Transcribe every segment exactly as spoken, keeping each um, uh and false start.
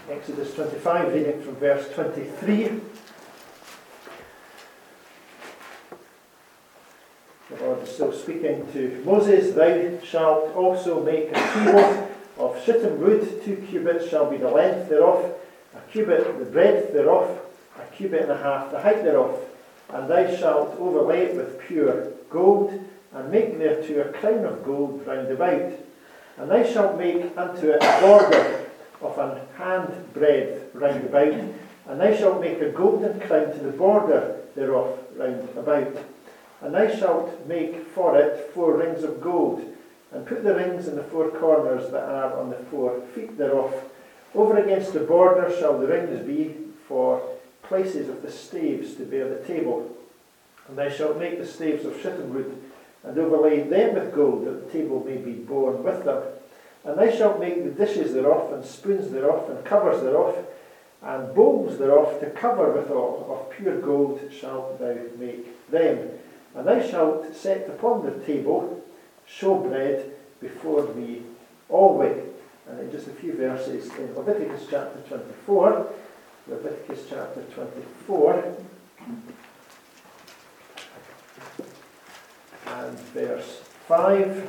Exodus twenty-five, reading from verse twenty-three. The Lord is still speaking to Moses. Thou shalt also make a table of shittim wood. Two cubits shall be the length thereof, a cubit the breadth thereof, a cubit and a half the height thereof. And thou shalt overlay it with pure gold, and make thereto a crown of gold round about. And thou shalt make unto it a border of an hand breadth round about, and thou shalt make a golden crown to the border thereof round about. And thou shalt make for it four rings of gold, and put the rings in the four corners that are on the four feet thereof. Over against the border shall the rings be for places of the staves to bear the table. And thou shalt make the staves of shittim wood, and overlay them with gold, that the table may be borne with them. And thou shalt make the dishes thereof, and spoons thereof, and covers thereof, and bowls thereof, to cover withal. Of pure gold shalt thou make them. And thou shalt set upon the table showbread before thee always. And in just a few verses in Leviticus chapter twenty-four, Leviticus chapter twenty-four, and verse five.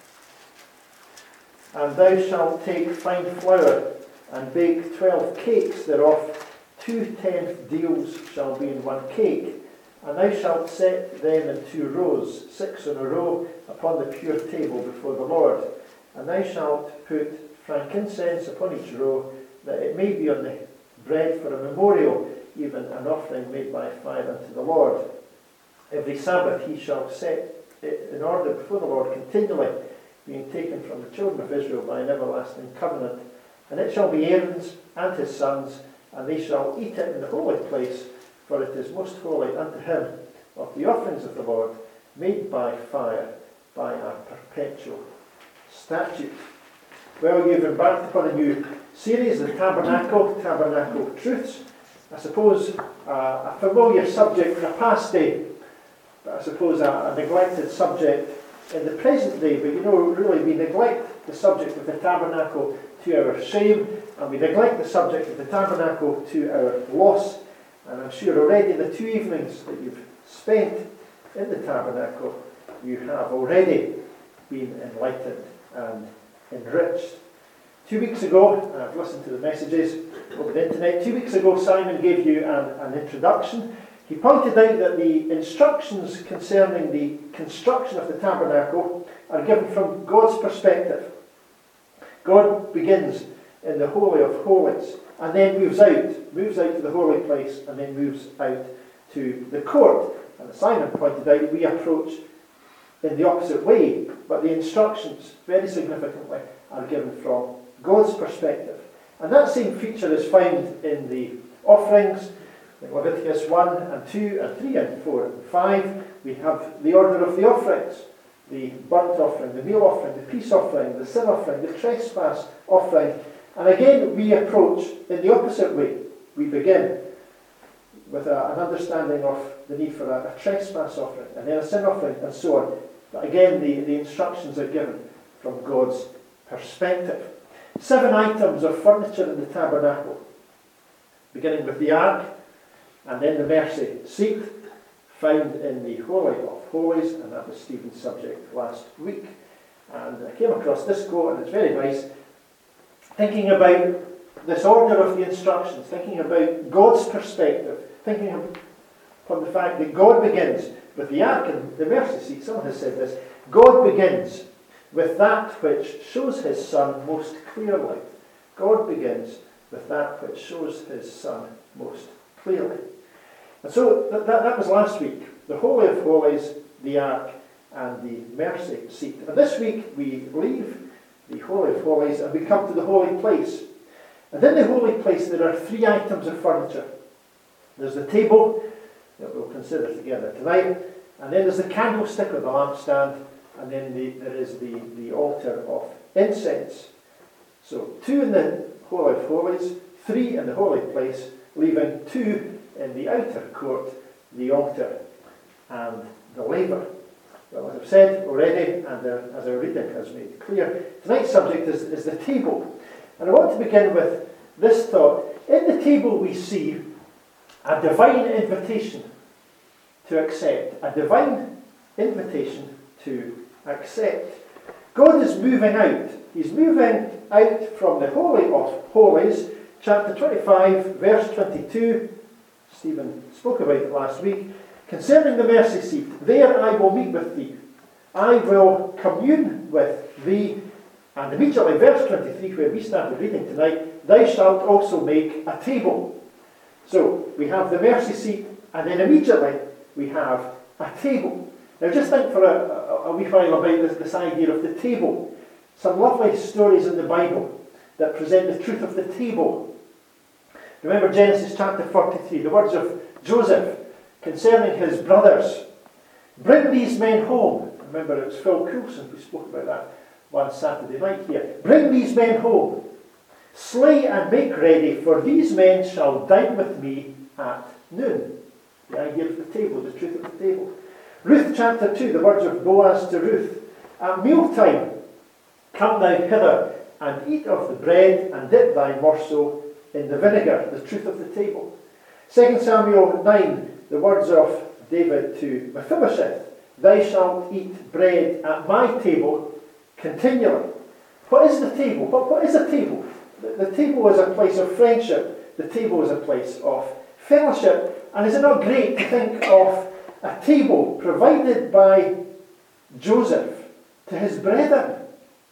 And thou shalt take fine flour, and bake twelve cakes thereof. Two tenth deals shall be in one cake. And thou shalt set them in two rows, six in a row, upon the pure table before the Lord. And thou shalt put frankincense upon each row, that it may be on the bread for a memorial, even an offering made by fire unto the Lord. Every Sabbath he shall set it in order before the Lord continually, being taken from the children of Israel by an everlasting covenant. And it shall be Aaron's and his sons, and they shall eat it in the holy place, for it is most holy unto him, of the offerings of the Lord, made by fire, by a perpetual statute. Well, you've embarked upon a new series, the Tabernacle, Tabernacle Truths. I suppose uh, a familiar subject in a past day, but I suppose a, a neglected subject in the present day. But you know, really, we neglect the subject of the tabernacle to our shame, and we neglect the subject of the tabernacle to our loss. And I'm sure already the two evenings that you've spent in the tabernacle, you have already been enlightened and enriched. Two weeks ago, I've listened to the messages over the internet. Two weeks ago, Simon gave you an, an introduction. He pointed out that the instructions concerning the construction of the tabernacle are given from God's perspective. God begins in the Holy of Holies and then moves out, moves out to the holy place and then moves out to the court. And as Simon pointed out, we approach in the opposite way, but the instructions, very significantly, are given from God's perspective. And that same feature is found in the offerings. In Leviticus one and two and three and four and five, we have the order of the offerings. The burnt offering, the meal offering, the peace offering, the sin offering, the trespass offering. And again, we approach in the opposite way. We begin with a, an understanding of the need for a, a trespass offering, and then a sin offering, and so on. But again, the, the instructions are given from God's perspective. Seven items of furniture in the tabernacle, beginning with the ark, and then the mercy seat, found in the Holy of Holies, and that was Stephen's subject last week. And I came across this quote, and it's very nice, thinking about this order of the instructions, thinking about God's perspective, thinking upon the fact that God begins with the ark and the mercy seat. Someone has said this: God begins with that which shows his Son most clearly. God begins with that which shows his Son most clearly. And so that, that, that was last week. The Holy of Holies, the ark, and the mercy seat. And this week we leave the Holy of Holies and we come to the holy place. And in the holy place there are three items of furniture. There's the table that we'll consider together tonight, and then there's the candlestick or the lampstand, and then the, there is the, the altar of incense. So two in the Holy of Holies, three in the holy place, leaving two in the outer court, the altar and the laver. Well, as I've said already, and uh, as our reading has made clear, tonight's subject is, is the table. And I want to begin with this thought. In the table we see a divine invitation to accept. A divine invitation to accept. God is moving out. He's moving out from the Holy of Holies, chapter twenty-five, verse twenty-two. Stephen spoke about it last week. Concerning the mercy seat, there I will meet with thee. I will commune with thee. And immediately, verse twenty-three, where we started reading tonight, thou shalt also make a table. So, we have the mercy seat, and then immediately we have a table. Now just think for a, a, a wee while about this, this idea of the table. Some lovely stories in the Bible that present the truth of the table. Remember Genesis chapter forty-three, the words of Joseph concerning his brothers. Bring these men home. Remember, it was Phil Coulson who spoke about that one Saturday night here. Bring these men home. Slay and make ready, for these men shall dine with me at noon. The idea of the table, the truth of the table. Ruth chapter two, the words of Boaz to Ruth. At mealtime, come thou hither, and eat of the bread, and dip thy morsel in the vinegar, the truth of the table. Second Samuel nine, the words of David to Mephibosheth. Thou shalt eat bread at my table continually. What is the table? What, what is a table? The, the table is a place of friendship. The table is a place of fellowship. And is it not great to think of a table provided by Joseph to his brethren?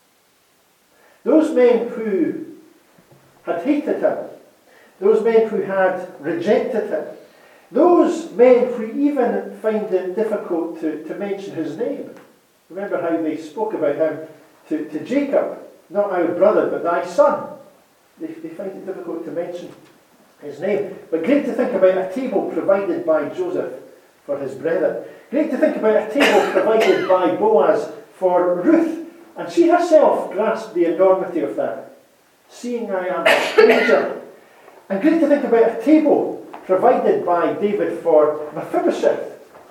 Those men who had hated him, those men who had rejected him, those men who even find it difficult to, to mention his name. Remember how they spoke about him to, to Jacob, not our brother, but thy son. They, they find it difficult to mention his name. But great to think about a table provided by Joseph for his brethren. Great to think about a table provided by Boaz for Ruth. And she herself grasped the enormity of that, seeing I am a stranger. And great to think about a table provided by David for Mephibosheth.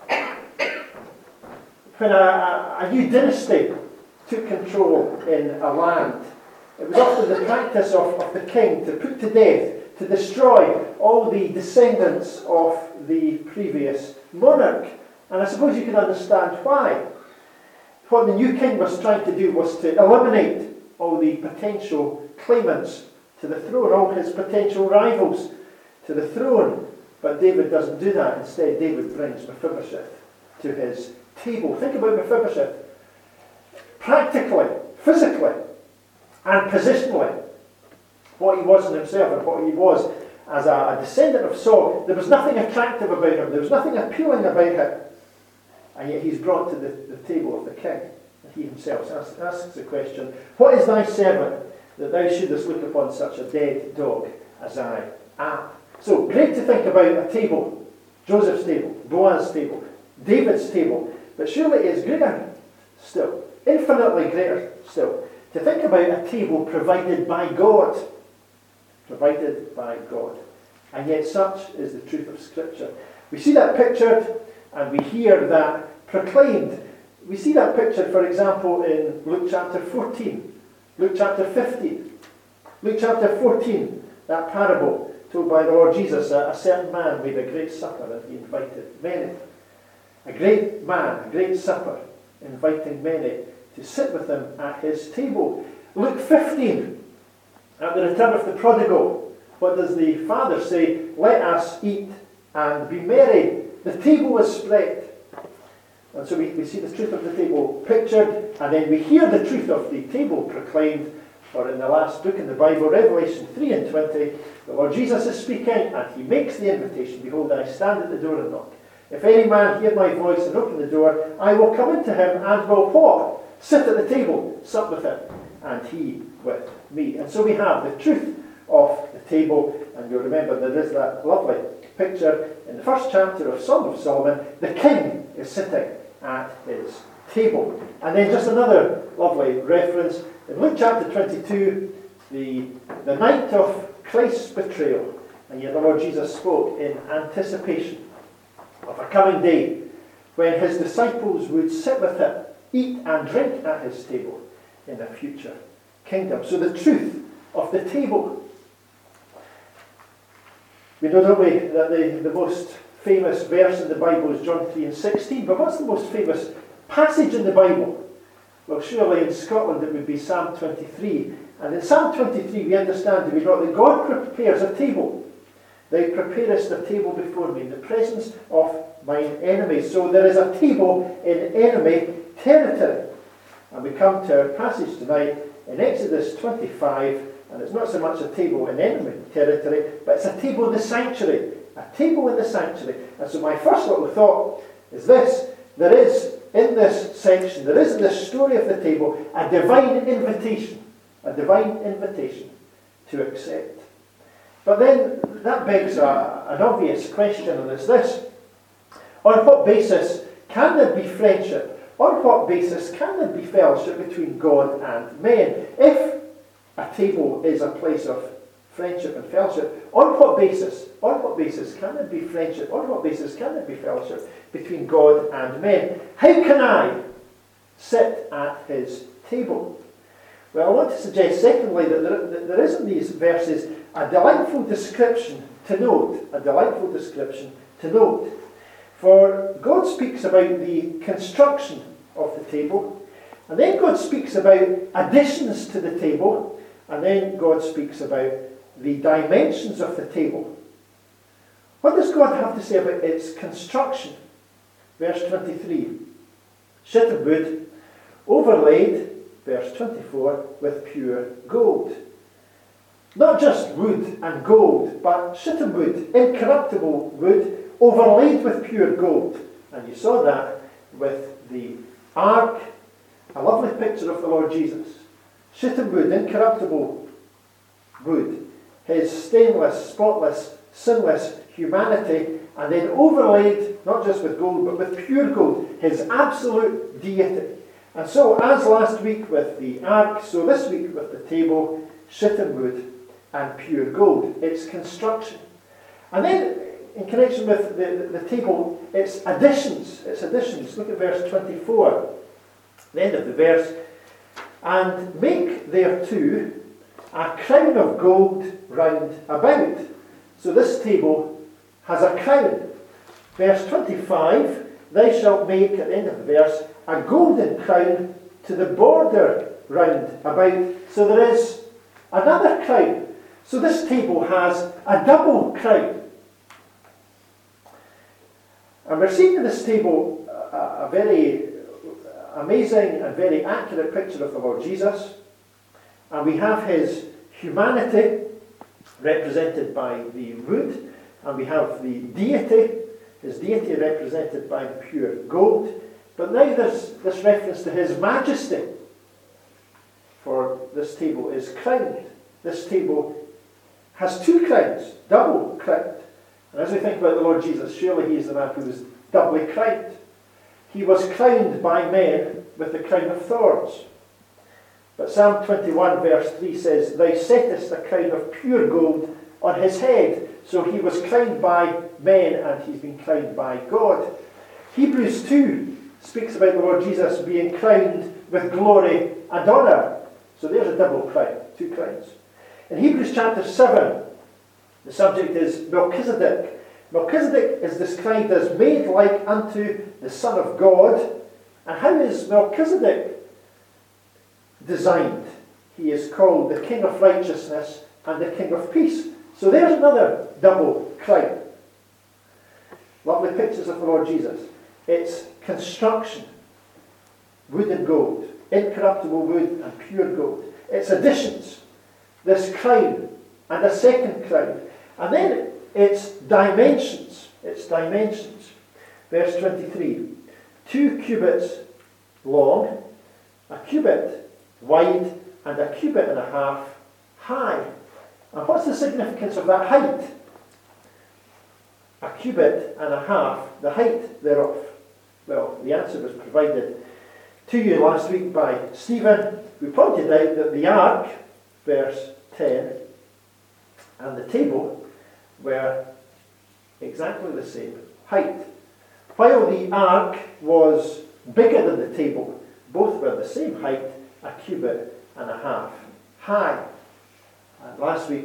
When a, a, a new dynasty took control in a land, it was often the practice of, of the king to put to death, to destroy all the descendants of the previous monarch. And I suppose you can understand why. What the new king was trying to do was to eliminate all the potential claimants to the throne, all his potential rivals to the throne. But David doesn't do that. Instead, David brings Mephibosheth to his table. Think about Mephibosheth. Practically, physically, and positionally, what he was in himself and what he was as a, a descendant of Saul, there was nothing attractive about him. There was nothing appealing about him. And yet he's brought to the, the table of the king. And he himself asks, asks the question, what is thy servant that thou shouldest look upon such a dead dog as I am? So, great to think about a table. Joseph's table, Boaz's table, David's table. But surely it is greater still, infinitely greater still, to think about a table provided by God. Provided by God. And yet such is the truth of Scripture. We see that pictured and we hear that proclaimed. We see that pictured, for example, in Luke chapter fourteen, Luke chapter fifteen, Luke chapter fourteen, that parable told by the Lord Jesus. A, a certain man made a great supper and he invited many. A great man, a great supper, inviting many to sit with him at his table. Luke fifteen, at the return of the prodigal, what does the father say? Let us eat and be merry. The table was spread. And so we, we see the truth of the table pictured, and then we hear the truth of the table proclaimed. For in the last book in the Bible, Revelation three and twenty, the Lord Jesus is speaking, and he makes the invitation. Behold, I stand at the door and knock. If any man hear my voice and open the door, I will come into him and will what? Sit at the table, sup with him, and he with me. And so we have the truth of the table, and you'll remember there is that lovely picture in the first chapter of Song of Solomon. The king is sitting at his table. And then just another lovely reference in Luke chapter twenty-two, the, the night of Christ's betrayal. And yet the Lord Jesus spoke in anticipation of a coming day when his disciples would sit with him, eat and drink at his table in a future kingdom. So the truth of the table. We know, don't we, that the, the most famous verse in the Bible is John three and sixteen, but what's the most famous passage in the Bible? Well, surely in Scotland it would be Psalm twenty-three. And in Psalm twenty-three we understand, do we not, that God prepares a table. Thou preparest a table before me in the presence of mine enemies. So there is a table in enemy territory. And we come to our passage tonight in Exodus twenty-five, and it's not so much a table in enemy territory, but it's a table in the sanctuary. A table in the sanctuary. And so my first little thought is this. There is, in this section, there is in the story of the table, a divine invitation. A divine invitation to accept. But then that begs a, an obvious question, and it's this. On what basis can there be friendship? On what basis can there be fellowship between God and men? If a table is a place of friendship and fellowship, on what basis? On what basis can there be friendship? On what basis can there be fellowship between God and men? How can I sit at his table? Well, I want to suggest, secondly, that there, that there is in these verses a delightful description to note. A delightful description to note. For God speaks about the construction of the table, and then God speaks about additions to the table, and then God speaks about the dimensions of the table. What does God have to say about its construction? Verse twenty-three. Shittim wood, overlaid, verse twenty-four, with pure gold. Not just wood and gold, but shittim wood, incorruptible wood, overlaid with pure gold. And you saw that with the ark, a lovely picture of the Lord Jesus. Shittim wood, incorruptible wood, his stainless, spotless, sinless humanity, and then overlaid, not just with gold, but with pure gold, his absolute deity. And so, as last week with the ark, so this week with the table, shittim wood and pure gold, its construction. And then, in connection with the, the, the table, its additions, its additions. Look at verse twenty-four, the end of the verse. And make thereto a crown of gold round about. So this table has a crown. Verse twenty-five, thou shalt make, at the end of the verse, a golden crown to the border round about. So there is another crown. So this table has a double crown. And we're seeing in this table a, a very amazing and very accurate picture of the Lord Jesus. And we have his humanity represented by the wood. And we have the deity, his deity represented by the pure gold. But now there's this reference to his majesty. For this table is crowned. This table has two crowns, double crowned. And as we think about the Lord Jesus, surely he is the man who was doubly crowned. He was crowned by men with the crown of thorns. But Psalm twenty-one verse three says, thou settest a crown of pure gold on his head. So he was crowned by men and he's been crowned by God. Hebrews two speaks about the Lord Jesus being crowned with glory and honour. So there's a double crown, two crowns. In Hebrews chapter seven, the subject is Melchizedek. Melchizedek is described as made like unto the Son of God. And how is Melchizedek designed? He is called the King of Righteousness and the King of Peace. So there's another double crown. Lovely pictures of the Lord Jesus. It's construction, wood and gold, incorruptible wood and pure gold. It's additions, this crown and a second crown. And then its dimensions, its dimensions. Verse twenty-three, two cubits long, a cubit wide, and a cubit and a half high. And what's the significance of that height? A cubit and a half, the height thereof. Well, the answer was provided to you last week by Stephen, who pointed out that the ark, verse ten, and the table were exactly the same height. While the ark was bigger than the table, both were the same height, a cubit and a half high. And last week,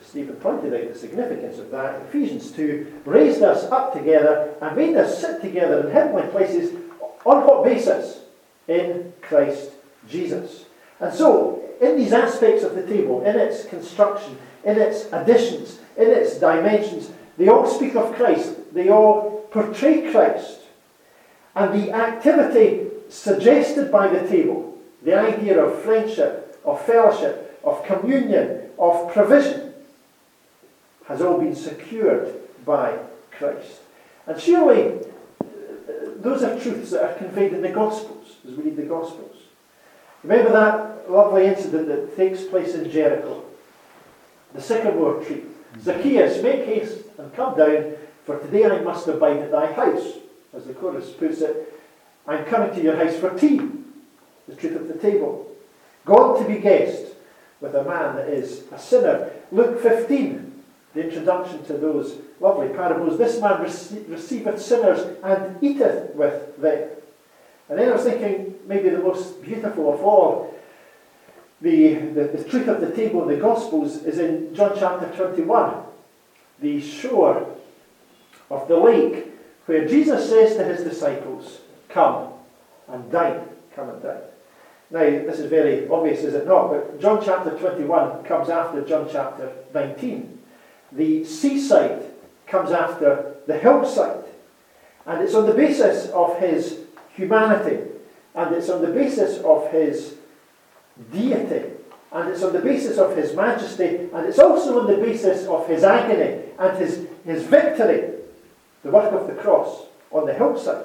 Stephen pointed out the significance of that. Ephesians two raised us up together and made us sit together in heavenly places. On what basis? In Christ Jesus. And so, in these aspects of the table, in its construction, in its additions, in its dimensions, they all speak of Christ. They all portray Christ. And the activity suggested by the table, the idea of friendship, of fellowship, of communion, of provision, has all been secured by Christ. And surely, those are truths that are conveyed in the Gospels, as we read the Gospels. Remember that lovely incident that takes place in Jericho, the sycamore tree. Zacchaeus, make haste and come down, for today I must abide at thy house. As the chorus puts it, I'm coming to your house for tea, the truth of the table. God to be guest with a man that is a sinner. Luke fifteen, the introduction to those lovely parables. This man rece- receiveth sinners and eateth with them. And then I was thinking, maybe the most beautiful of all, the, the, the truth of the table in the Gospels is in John chapter twenty-one, the shore of the lake, where Jesus says to his disciples, come and dine, come and dine. Now, this is very obvious, is it not? But John chapter twenty-one comes after John chapter nineteen. The seaside comes after the hillside. And it's on the basis of his humanity, and it's on the basis of his deity, and it's on the basis of his majesty, and it's also on the basis of his agony and his, his victory, the work of the cross on the hillside,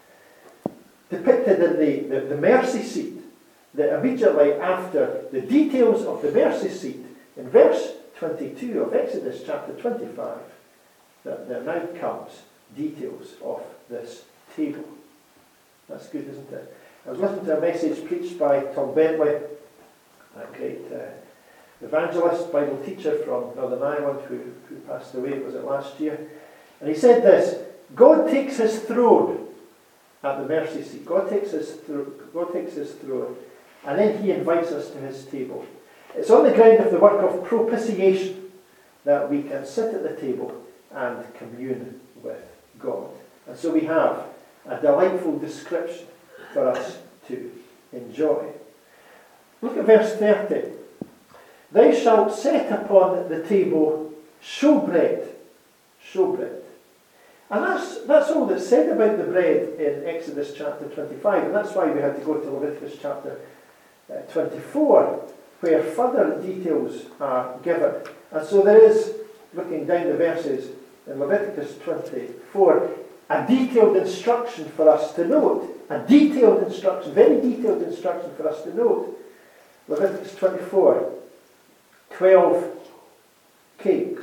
depicted in the, the, the mercy seat, that immediately after the details of the mercy seat, in verse twenty-two of Exodus chapter twenty-five, that there now comes details of this table. That's good, isn't it? I was listening to a message preached by Tom Bentley, a great uh, evangelist, Bible teacher from Northern Ireland who, who passed away, was it last year? And he said this, God takes his throne at the mercy seat. God takes his throne, God takes his throne, and then he invites us to his table. It's on the ground of the work of propitiation that we can sit at the table and commune with God. And so we have a delightful description for us to enjoy. Look at verse thirty. Thou shalt set upon the table showbread. Showbread. And that's, that's all that's said about the bread in Exodus chapter twenty-five. And that's why we had to go to Leviticus chapter uh, twenty-four, where further details are given. And so there is, looking down the verses in Leviticus twenty-four, a detailed instruction for us to note. A detailed instruction, very detailed instruction for us to note. Leviticus twenty-four, twelve cakes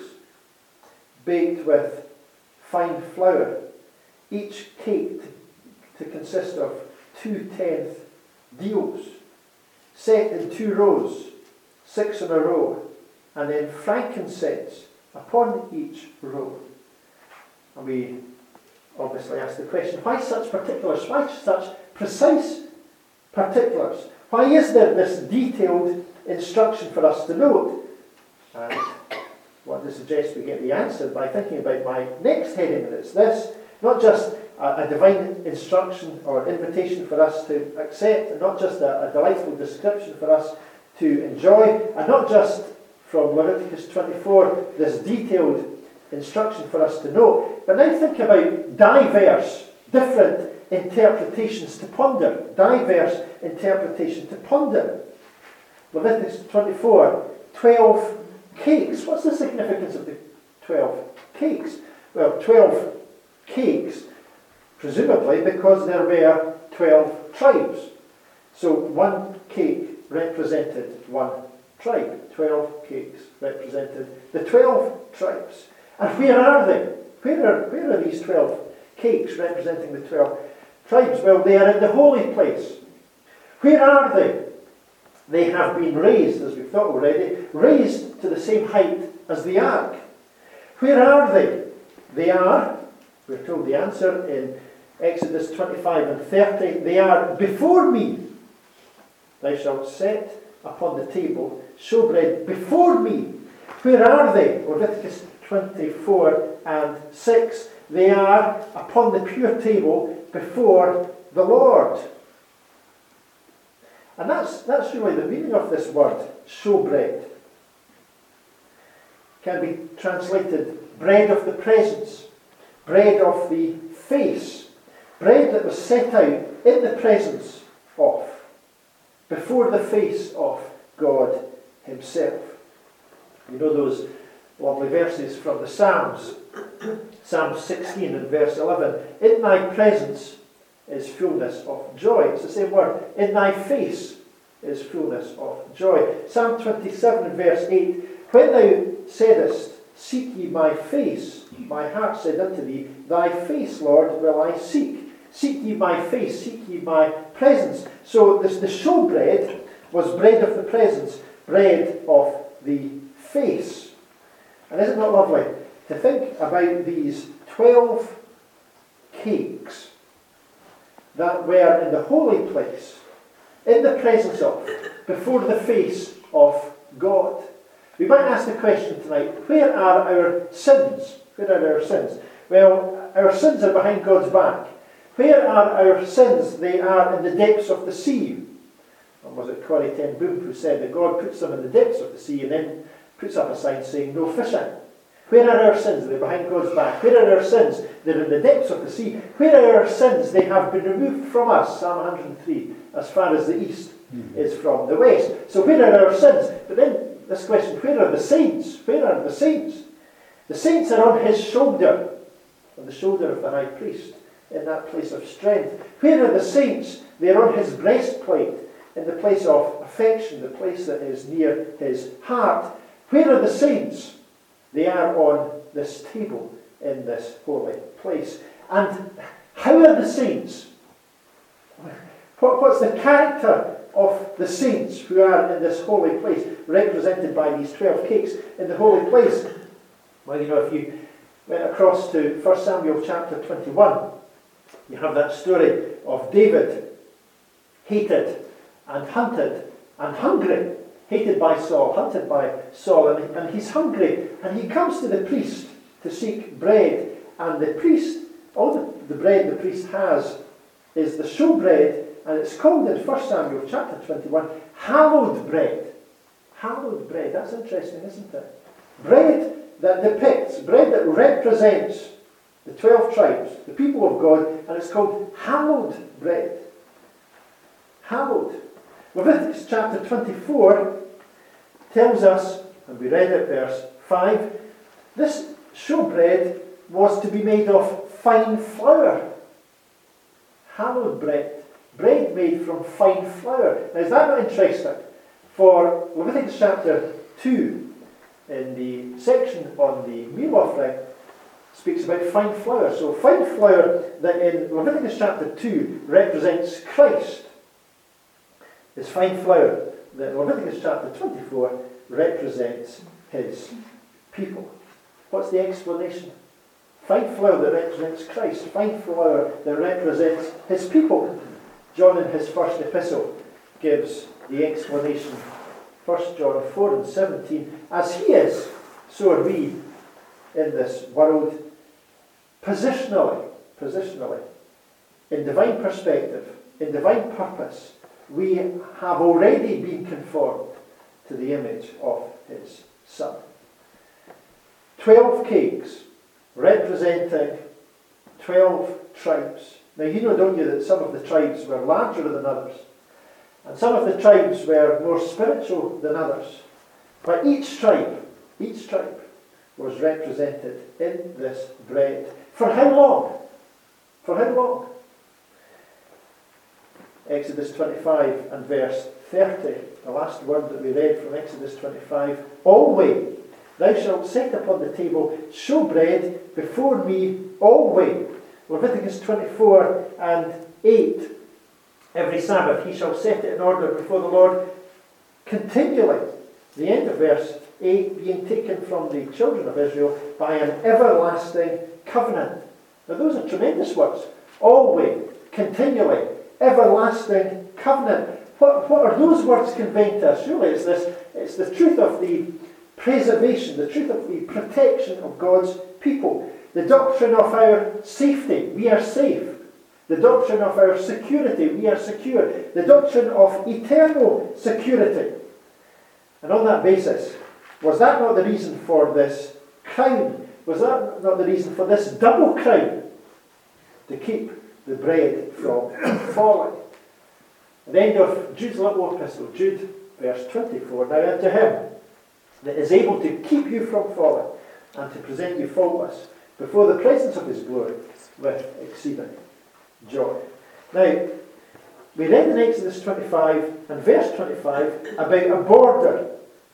baked with fine flour, each cake to, to consist of two-tenth deals, set in two rows, six in a row, and then frankincense upon each row. And we obviously ask the question, why such particulars? Why such precise particulars? Why is there this detailed instruction for us to note? And I want to suggest we get the answer by thinking about my next heading, and it's this: not just a, a divine instruction or invitation for us to accept, and not just a, a delightful description for us to enjoy, and not just from Leviticus twenty-four, this detailed instruction for us to know, but now think about diverse, different interpretations to ponder. Diverse interpretation to ponder. Leviticus twenty-four, twelve cakes. What's the significance of the twelve cakes? Well, twelve cakes, presumably because there were twelve tribes. So one cake represented one tribe. Twelve cakes represented the twelve tribes. And where are they? Where are, where are these twelve cakes representing the twelve tribes? Well, they are in the holy place. Where are they? They have been raised, as we've thought already, raised to the same height as the ark. Where are they? They are, we're told the answer in Exodus twenty-five and thirty, they are before me. Thou shalt set upon the table showbread before me. Where are they? Leviticus twenty-four and six. They are upon the pure table before the Lord. And that's, that's really the meaning of this word, showbread. Can be translated bread of the presence, bread of the face, bread that was set out in the presence of, before the face of God himself. You know those lovely verses from the Psalms. Psalm sixteen and verse eleven. In thy presence is fullness of joy. It's the same word. In thy face is fullness of joy. Psalm twenty-seven and verse eight. When thou saidest, seek ye my face, my heart said unto thee, thy face, Lord, will I seek. Seek ye my face, seek ye my presence. So this, the showbread was bread of the presence, bread of the face. And isn't that lovely to think about these twelve cakes that were in the holy place, in the presence of, before the face of God? We might ask the question tonight, where are our sins? Where are our sins? Well, our sins are behind God's back. Where are our sins? They are in the depths of the sea. Or was it Corrie ten Boom who said that God puts them in the depths of the sea and then puts up a sign saying no fishing? Where are our sins? They're behind God's back. Where are our sins? They're in the depths of the sea. Where are our sins? They have been removed from us, Psalm one hundred three, as far as the east mm-hmm. is from the west. So where are our sins? But then this question, where are the saints? Where are the saints? The saints are on his shoulder, on the shoulder of the high priest, in that place of strength. Where are the saints? They are on his breastplate, in the place of affection, the place that is near his heart. Where are the saints? They are on this table in this holy place. And how are the saints? What, what's the character of the saints who are in this holy place, represented by these twelve cakes in the holy place? Well, you know, if you went across to First Samuel chapter twenty-one, you have that story of David, hated and hunted and hungry. Hated by Saul, hunted by Saul, and, and he's hungry, and he comes to the priest to seek bread, and the priest, all the, the bread the priest has is the showbread, and it's called in First Samuel chapter twenty-one, hallowed bread. Hallowed bread, that's interesting, isn't it? Bread that depicts, bread that represents the twelve tribes, the people of God, and it's called hallowed bread. Hallowed. Leviticus chapter twenty-four tells us, and we read it verse five, this showbread was to be made of fine flour. Hallowed bread. Bread made from fine flour. Now is that not interesting? For Leviticus chapter two, in the section on the meal offering, speaks about fine flour. So fine flour that in Leviticus chapter two represents Christ is fine flour that in Leviticus chapter twenty-four represents his people. What's the explanation? Fine flour that represents Christ, fine flour that represents his people. John in his first epistle gives the explanation. First John four and seventeen, as he is, so are we in this world, positionally, positionally, in divine perspective, in divine purpose. We have already been conformed to the image of his Son. Twelve cakes representing twelve tribes. Now you know, don't you, that some of the tribes were larger than others, and some of the tribes were more spiritual than others. But each tribe, each tribe was represented in this bread. For how long? For how long? Exodus twenty-five and verse thirty, the last word that we read from Exodus twenty-five. Always thou shalt set upon the table showbread before me always. Leviticus twenty-four and eight. Every Sabbath he shall set it in order before the Lord continually. The end of verse eight being taken from the children of Israel by an everlasting covenant. Now those are tremendous words. Always, continually, everlasting covenant. What, what are those words conveying to us? Surely it's this, it's the truth of the preservation, the truth of the protection of God's people, the doctrine of our safety, we are safe, the doctrine of our security, we are secure, the doctrine of eternal security. And on that basis, was that not the reason for this crown? Was that not the reason for this double crown? To keep the bread from falling. At the end of Jude's little epistle, Jude, verse twenty-four, now unto him that is able to keep you from falling and to present you faultless before the presence of his glory with exceeding joy. Now, we read in Exodus twenty-five and verse twenty-five about a border.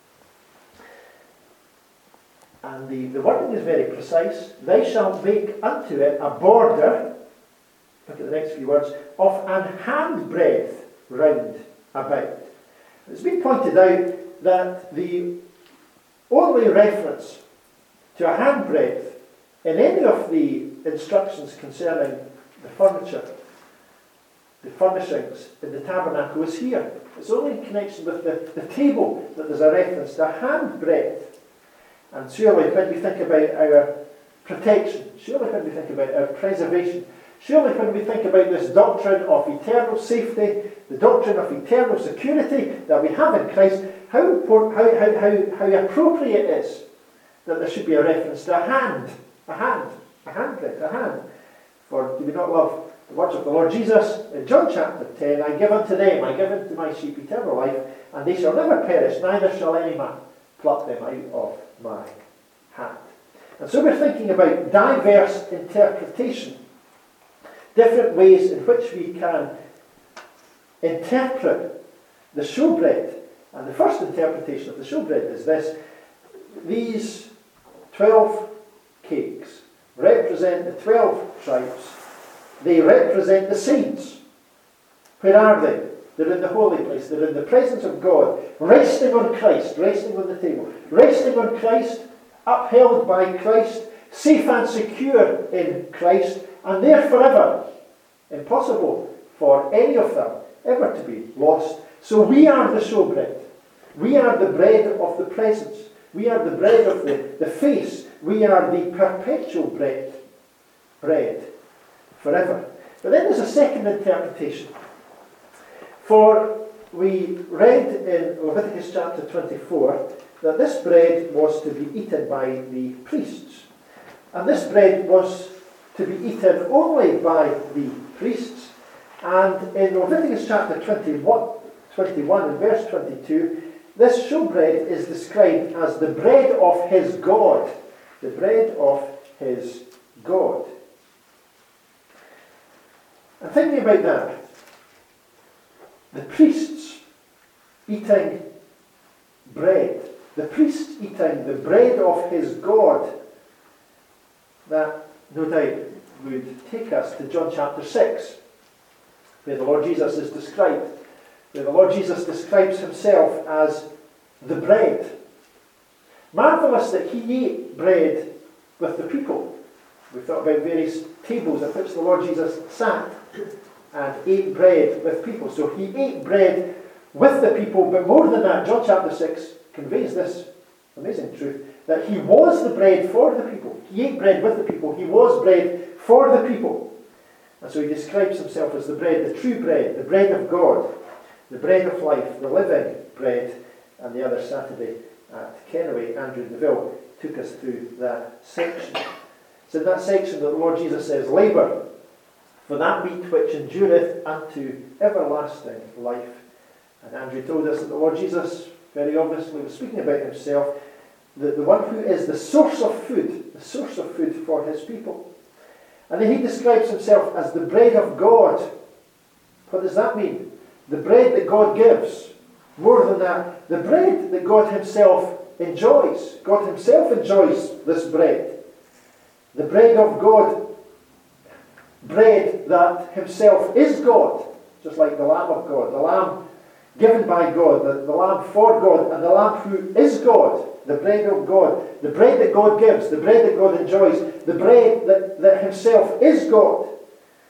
And the, the wording is very precise. Thou shalt make unto it a border, look at the next few words, of an handbreadth round about. It's been pointed out that the only reference to a handbreadth in any of the instructions concerning the furniture, the furnishings in the tabernacle is here. It's only in connection with the, the table that there's a reference to a handbreadth. And surely when we think about our protection, surely when we think about our preservation, surely when we think about this doctrine of eternal safety, the doctrine of eternal security that we have in Christ, how, how, how, how, how appropriate it is that there should be a reference to a hand, a hand, a handbreadth, a hand. For do we not love the words of the Lord Jesus in John chapter ten, I give unto them, I give unto my sheep eternal life, and they shall never perish, neither shall any man pluck them out of my hand. And so we're thinking about diverse interpretation, different ways in which we can interpret the showbread. And the first interpretation of the showbread is this: these twelve cakes represent the twelve tribes. They represent the saints. Where are they? They're in the holy place. They're in the presence of God, resting on Christ, resting on the table, resting on Christ, upheld by Christ, safe and secure in Christ, and there forever. Impossible for any of them ever to be lost. So we are the showbread. We are the bread of the presence. We are the bread of the, the face. We are the perpetual bread. Bread. Forever. But then there's a second interpretation. For we read in Leviticus chapter twenty-four that this bread was to be eaten by the priests. And this bread was to be eaten only by the priests. And in Leviticus chapter twenty-one, twenty-one and verse twenty-two, this showbread is described as the bread of his God. The bread of his God. And thinking about that, the priests eating bread, the priests eating the bread of his God, that no doubt would take us to John chapter six, where the Lord Jesus is described, where the Lord Jesus describes himself as the bread. Marvellous that he ate bread with the people. We've thought about various tables at which the Lord Jesus sat and ate bread with people. So he ate bread with the people, but more than that, John chapter six conveys this amazing truth, that he was the bread for the people. He ate bread with the people. He was bread for the people. And so he describes himself as the bread, the true bread, the bread of God, the bread of life, the living bread. And the other Saturday at Kenway, Andrew Deville took us through that section. It's in that section that the Lord Jesus says, labour for that meat which endureth unto everlasting life. And Andrew told us that the Lord Jesus very obviously was speaking about himself, that the one who is the source of food, the source of food for his people. And then he describes himself as the bread of God. What does that mean? The bread that God gives. More than that, the bread that God himself enjoys. God himself enjoys this bread. The bread of God. Bread that himself is God. Just like the Lamb of God. The Lamb given by God. The, the Lamb for God. And the Lamb who is God. The bread of God. The bread that God gives. The bread that God enjoys. The bread that, that himself is God.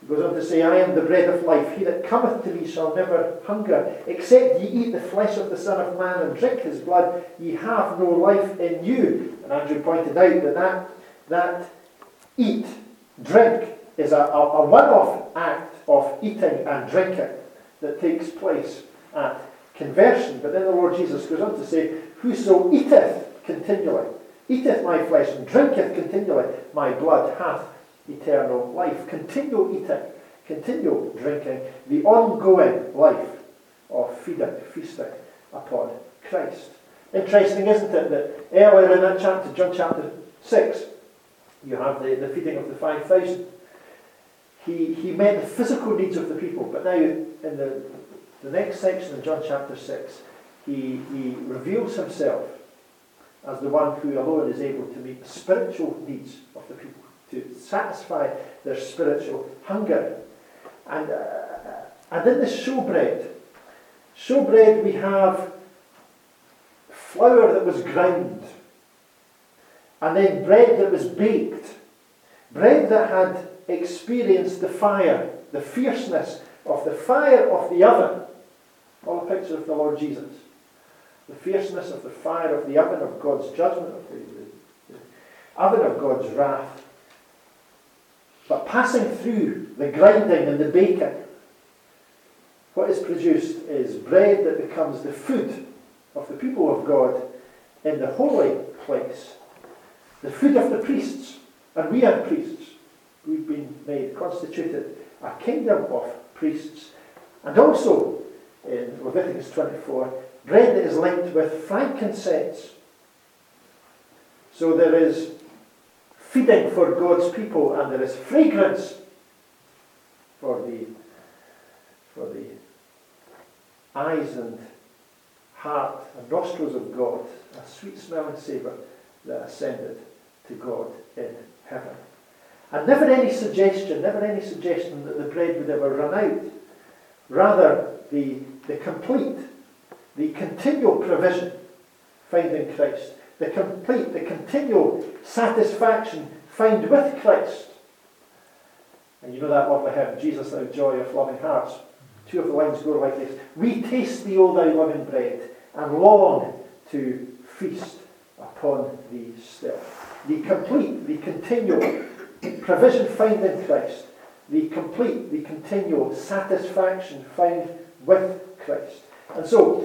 He goes on to say, I am the bread of life. He that cometh to me shall never hunger. Except ye eat the flesh of the Son of Man and drink his blood, ye have no life in you. And Andrew pointed out that that, that eat, drink, is a, a, a one-off act of eating and drinking that takes place at conversion. But then the Lord Jesus goes on to say, whoso eateth continually, eateth my flesh and drinketh continually my blood, hath eternal life. Continue eating, continue drinking, the ongoing life of feeding, feasting upon Christ. Interesting, isn't it, that earlier in that chapter, John chapter six, you have the, the feeding of the five thousand. He, he met the physical needs of the people, but now in the, the next section in John chapter six, he, he reveals himself as the one who alone is able to meet the spiritual needs of the people, to satisfy their spiritual hunger. And, uh, and in the showbread, showbread we have flour that was ground, and then bread that was baked, bread that had experienced the fire, the fierceness of the fire of the oven, all a picture of the Lord Jesus. The fierceness of the fire of the oven of God's judgment, of the, the, the oven of God's wrath. But passing through the grinding and the baking, what is produced is bread that becomes the food of the people of God in the holy place. The food of the priests. And we are priests. We've been made, constituted a kingdom of priests. And also, in Leviticus twenty-four, bread that is linked with frankincense. So there is feeding for God's people, and there is fragrance for the, for the eyes and heart and nostrils of God, a sweet smelling savour that ascended to God in heaven. And never any suggestion, never any suggestion that the bread would ever run out. Rather, the, the complete, the continual provision found in Christ, the complete, the continual satisfaction found with Christ. And you know that lovely hymn, Jesus, thou joy of loving hearts. Two of the lines go like this. We taste thee, O thou living bread, and long to feast upon thee still. The complete, the continual provision found in Christ, the complete, the continual satisfaction found with Christ. And so,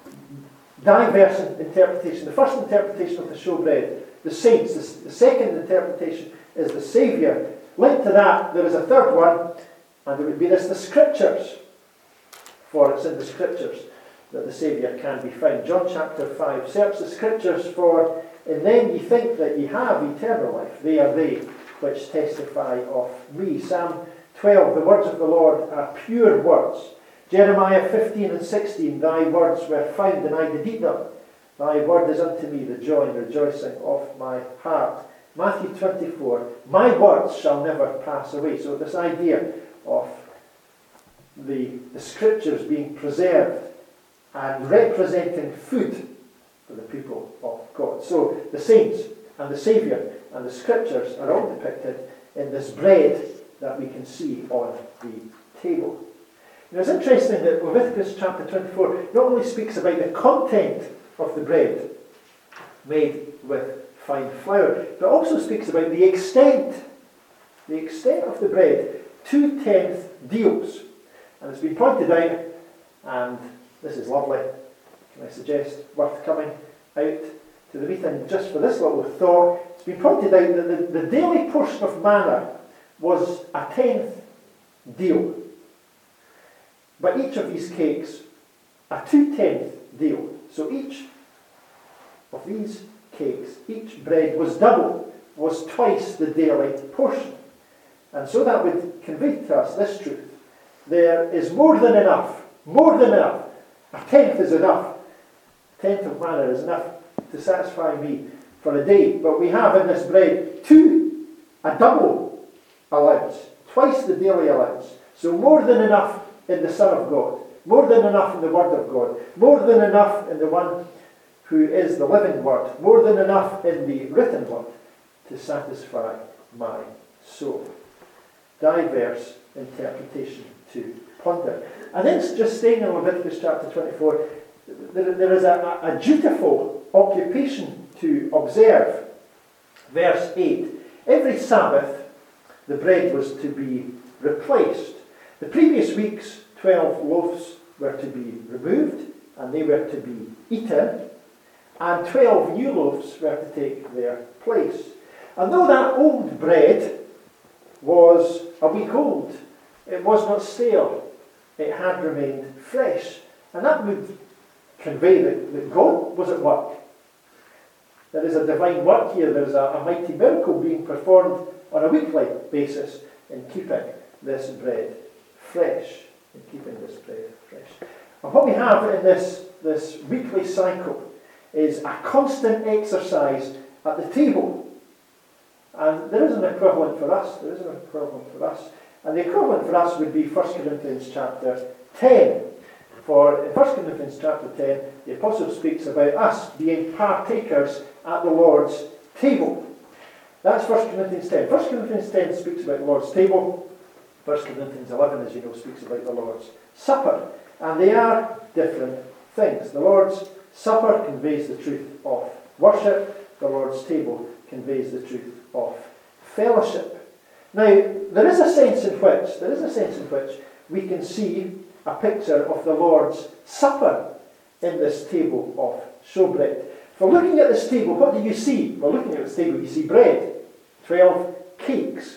diverse interpretation. The first interpretation of the showbread, the saints. The, the second interpretation is the Saviour. Linked to that, there is a third one, and it would be this, the Scriptures. For it's in the Scriptures that the Saviour can be found. John chapter five, search the Scriptures, for in them ye think that ye have eternal life. They are they which testify of me. Psalm twelve, the words of the Lord are pure words. Jeremiah fifteen and sixteen, thy words were found, and I did eat them. Thy word is unto me the joy and rejoicing of my heart. Matthew twenty-four, my words shall never pass away. So this idea of the, the Scriptures being preserved and representing food for the people of God. So the saints and the Saviour and the Scriptures are all depicted in this bread that we can see on the table. Now it's interesting that Leviticus chapter twenty-four not only speaks about the content of the bread made with fine flour, but also speaks about the extent, the extent of the bread, two-tenth deals. And it's been pointed out, and this is lovely, can I suggest, worth coming out to the meeting just for this little thought. It's been pointed out that the, the daily portion of manna was a tenth deal. But each of these cakes, a two-tenth deal. So each of these cakes, each bread was double, was twice the daily portion. And so that would convey to us this truth. There is more than enough, more than enough. A tenth is enough. A tenth of manna is enough to satisfy me for a day. But we have in this bread two, a double allowance, twice the daily allowance. So more than enough in the Son of God, more than enough in the Word of God, more than enough in the one who is the living Word, more than enough in the written Word to satisfy my soul. Diverse interpretation to ponder. And then just staying in Leviticus chapter twenty-four, there, there is a, a dutiful occupation to observe. Verse eight, every Sabbath the bread was to be replaced. The previous week's twelve loaves were to be removed and they were to be eaten, and twelve new loaves were to take their place. And though that old bread was a week old, it was not stale, it had remained fresh. And that would convey that, that God was at work. There is a divine work here, there is a, a mighty miracle being performed on a weekly basis in keeping this bread fresh. In keeping this bread fresh. And what we have in this, this weekly cycle is a constant exercise at the table. And there is an equivalent for us. There is an equivalent for us. And the equivalent for us would be First Corinthians chapter ten. For in First Corinthians chapter ten, the apostle speaks about us being partakers at the Lord's table. That's First Corinthians ten. First Corinthians ten speaks about the Lord's table. First Corinthians eleven, as you know, speaks about the Lord's Supper. And they are different things. The Lord's Supper conveys the truth of worship. The Lord's table conveys the truth of fellowship. Now, there is a sense in which, there is a sense in which we can see a picture of the Lord's Supper in this table of showbread. For looking at this table, what do you see? Well, looking at this table, you see bread, twelve cakes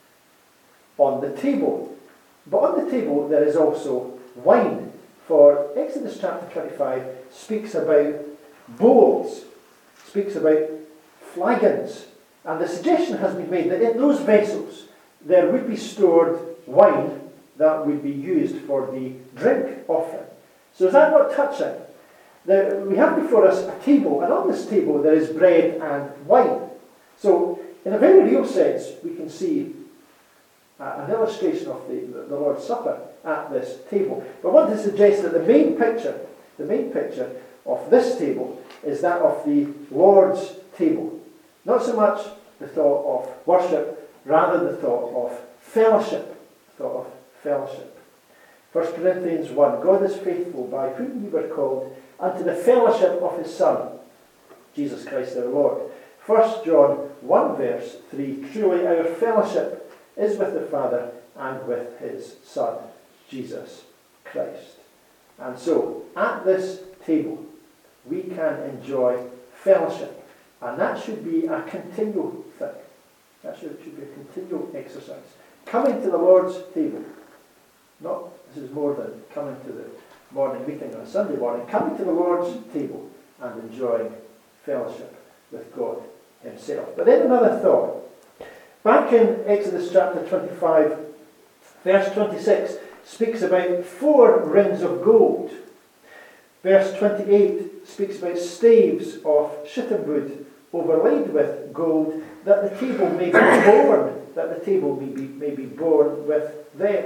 on the table. But on the table there is also wine. For Exodus chapter twenty-five speaks about bowls, speaks about flagons. And the suggestion has been made that in those vessels there would be stored wine that would be used for the drink offering. So is that not touching? The, we have before us a table, and on this table there is bread and wine. So in a very real sense we can see uh, an illustration of the, the, the Lord's Supper at this table. But I want to suggest that the main picture, the main picture of this table is that of the Lord's table. Not so much the thought of worship, rather the thought of fellowship. Thought of fellowship. First Corinthians one, God is faithful, by whom you were called unto the fellowship of his Son, Jesus Christ our Lord. First John one verse three, truly our fellowship is with the Father and with his Son, Jesus Christ. And so, at this table, we can enjoy fellowship. And that should be a continual thing. That should, should be a continual exercise. Coming to the Lord's table. Not, this is more than coming to the morning meeting on a Sunday morning. Coming to the Lord's table and enjoying fellowship with God himself. But then another thought. Back in Exodus chapter twenty-five, verse twenty-six, speaks about four rings of gold. Verse twenty-eight speaks about staves of shittim wood overlaid with gold, that the table may be borne, that the table may be, may be borne with them.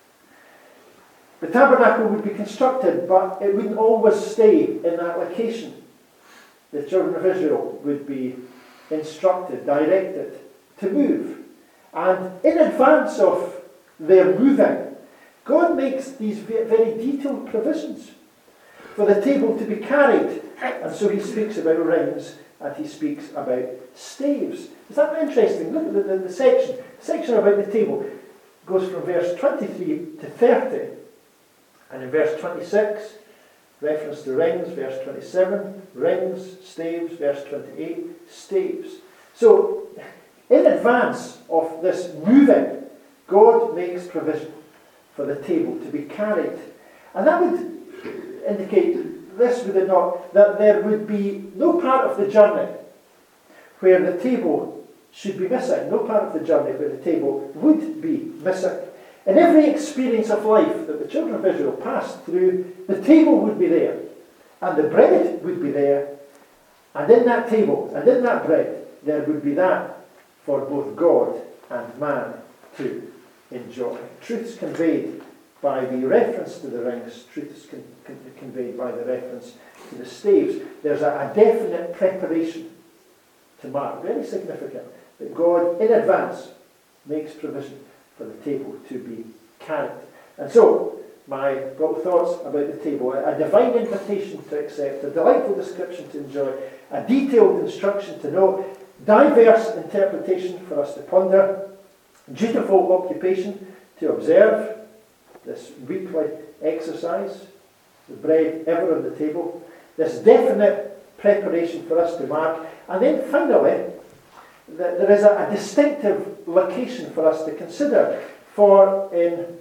The tabernacle would be constructed, but it wouldn't always stay in that location. The children of Israel would be instructed, directed to move. And in advance of their moving, God makes these very detailed provisions for the table to be carried. And so he speaks about rings and he speaks about staves. Is that interesting? Look at the, the, the section. The section about the table goes from verse twenty-three to thirty. And in verse twenty-six, reference to rings. Verse twenty-seven, rings, staves. Verse twenty-eight, staves. So, in advance of this moving, God makes provision for the table to be carried. And that would indicate, this would it not, that there would be no part of the journey where the table should be missing. No part of the journey where the table would be missing. In every experience of life that the children of Israel passed through, the table would be there. And the bread would be there. And in that table, and in that bread, there would be that for both God and man to enjoy. Truths conveyed by the reference to the rings, truths con- con- conveyed by the reference to the staves. There's a, a definite preparation to mark, very significant, that God in advance makes provision for the table to be can't. And so, my little thoughts about the table: a divine invitation to accept, a delightful description to enjoy, a detailed instruction to know, diverse interpretation for us to ponder, dutiful occupation to observe, this weekly exercise, the bread ever on the table, this definite preparation for us to mark, and then finally, that there is a, a distinctive location for us to consider. For in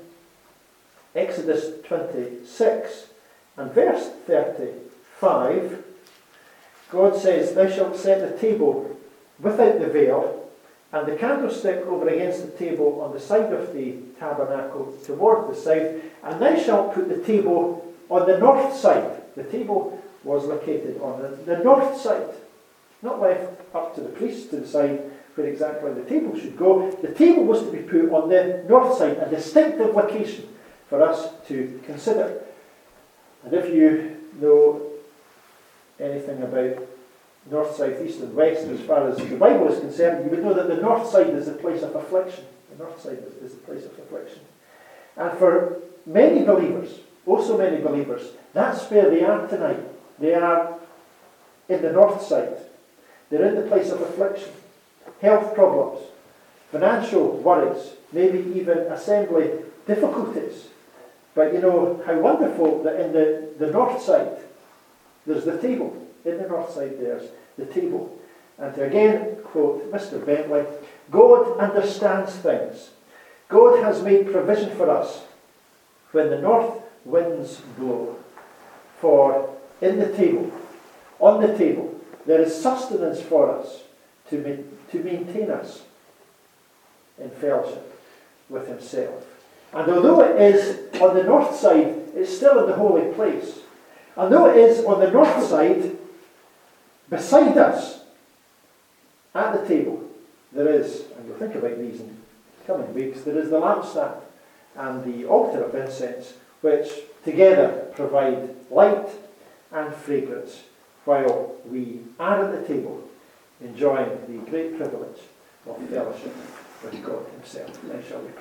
Exodus twenty-six and verse thirty-five, God says, "Thou shalt set the table without the veil, and the candlestick over against the table on the side of the tabernacle toward the south, and thou shalt put the table on the north side." The table was located on the, the north side, not left up to the priest to decide where exactly the table should go. The table was to be put on the north side, a distinctive location for us to consider. And if you know anything about north, south, east and west as far as the Bible is concerned, you would know that the north side is the place of affliction. The north side is, is the place of affliction. And for many believers, oh so many believers, that's where they are tonight. They are in the north side. They're in the place of affliction, health problems, financial worries, maybe even assembly difficulties. But you know how wonderful that in the, the north side, there's the table. In the north side there's the table. And to again quote Mister Bentley, God understands things. God has made provision for us when the north winds blow. For in the table, on the table, there is sustenance for us to, ma- to maintain us in fellowship with himself. And although it is on the north side, it's still in the holy place. And though it is on the north side, beside us, at the table, there is, and we'll think about these in coming weeks, there is the lampstand and the altar of incense, which together provide light and fragrance while we are at the table, enjoying the great privilege of fellowship with God himself. Now shall we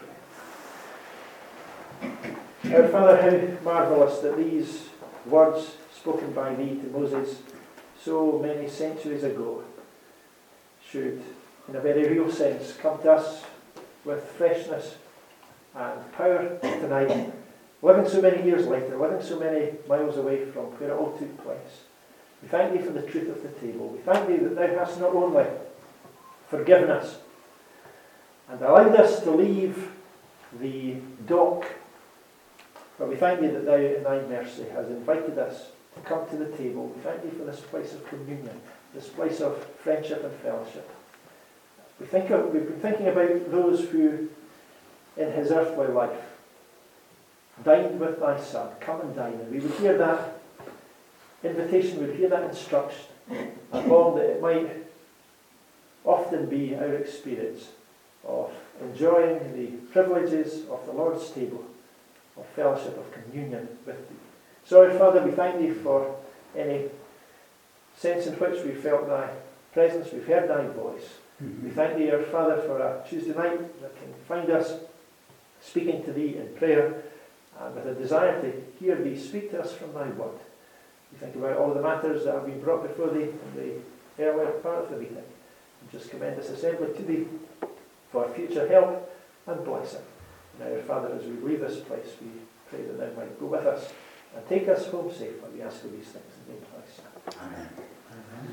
pray. Our Father, how marvellous that these words spoken by thee to Moses so many centuries ago should, in a very real sense, come to us with freshness and power tonight, living so many years later, living so many miles away from where it all took place. We thank thee for the truth of the table. We thank thee that thou hast not only forgiven us and allowed us to leave the dock, but we thank thee that thou in thy mercy has invited us to come to the table. We thank thee for this place of communion, this place of friendship and fellowship. We think of, we've been thinking about those who, in his earthly life, dined with thy Son. Come and dine. And we would hear that invitation, we would hear that instruction, and long that it might often be our experience of enjoying the privileges of the Lord's table, of fellowship, of communion with thee. So, our Father, we thank thee for any sense in which we felt thy presence, we've heard thy voice. Mm-hmm. We thank thee, our Father, for a Tuesday night that can find us speaking to thee in prayer and with a desire to hear thee speak to us from thy word. We think about all the matters that have been brought before thee in the earlier part of the meeting, and just commend this assembly to thee for future help and blessing. Now, our Father, as we leave this place, we pray that thou might go with us and take us home safely. We ask for these things in the name of thy Son. Amen.